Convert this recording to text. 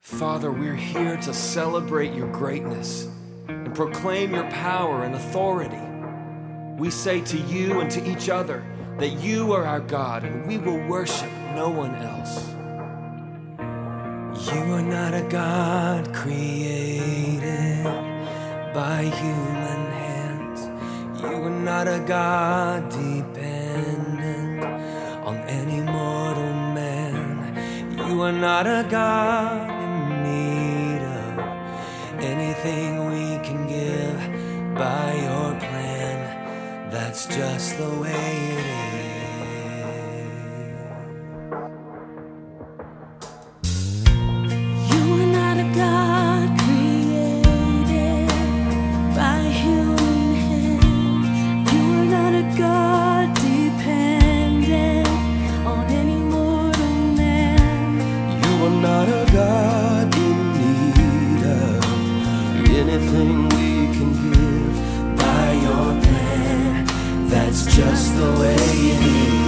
Father, we're here to celebrate your greatness and proclaim your power and authority. We say to you and to each other that you are our God and we will worship no one else. You are not a God created by human hands. You are not a God dependent on any mortal man. You are not a God in need of anything we can give by your plan. That's just the way it is. Not a God in need of anything we can give by your plan. That's just the way it is.